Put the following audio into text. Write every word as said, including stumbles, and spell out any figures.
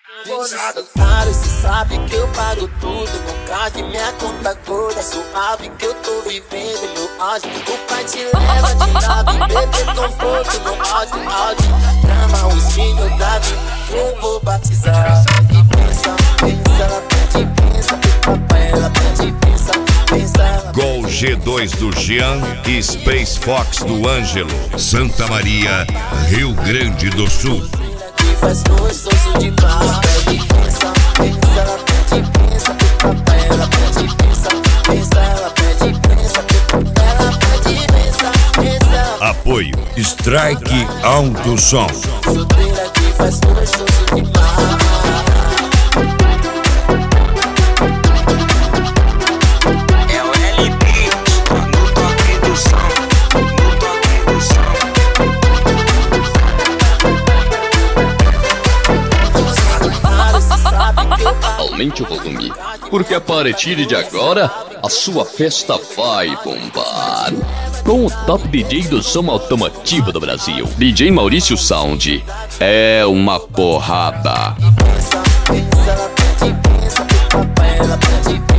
Claro, cê sabe que eu pago tudo. No card minha conta gorda. Suave que eu tô vivendo meu auge. O pai te leva de nave, bebê conforto no áudio, áudio. Trama o espinho da vida, eu vou batizar. E pensa, pensa, ela pede, pensa. Papai, ela pede, pensa, pensa, ela pede. Gol G dois do Jean e Space Fox do Ângelo. Santa Maria, Rio Grande do Sul. Faz gostoso demais. Pede, pensa, pensa, ela pede, pensa. Papai, ela pede, pensa, pensa, ela pede, pensa. Papai, ela pede, pensa, pensa. Apoio Strike Alto Som. Solteira que faz gostoso demais. É o L B no toque do som, no toque do som. Aumente o volume, porque a partir de agora a sua festa vai bombar. Com o top D J do som automotivo do Brasil, D J Maurício Sound. É uma porrada. Pensa, pensa, ela pede, pensa. Papai, ela pede, pensa.